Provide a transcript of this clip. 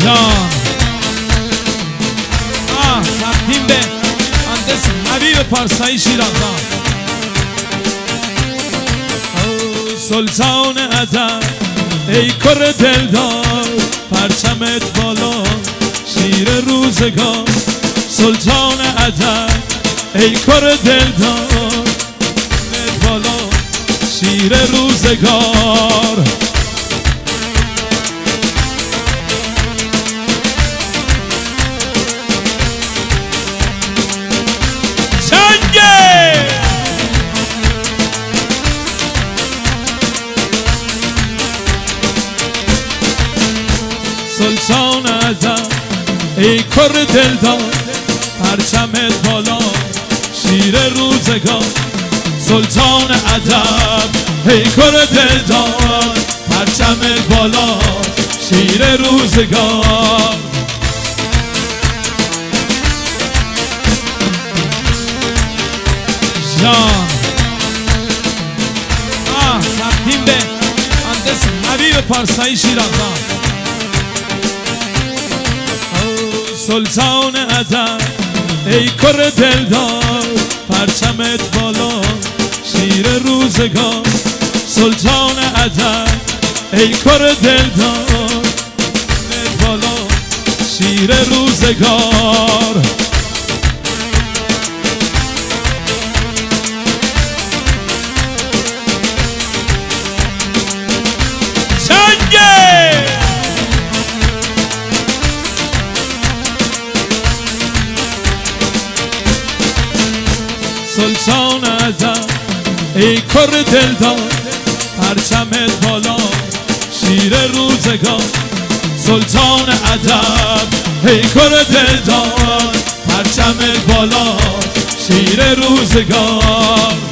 جان تقدیم به مهندس حبیب پارسایی شیرازان. سلطان ادب ای کر دلدار، پرچمت بالا شیر روزگار. سلطان ادب ای کر دلدار، پرچمت بالا شیر روزگار. سلطان ادب ای کر دلدار، پرچمت بالا شیر روزگار. سلطان ادب ای کر دلدار، پرچمت بالا شیر روزگار. جان تقدیم به مهندس حبیب پارسایی شیرازان. سلطان ادب ای کر دلدار، پرچمت بالا شیر روزگار. سلطان ادب ای کر دلدار، پرچمت بالا شیر روزگار. سلطان ادب ای کر دلدار، پرچمت بالا شیر روزگار. سلطان ادب ای کر دلدار، پرچمت بالا شیر روزگار.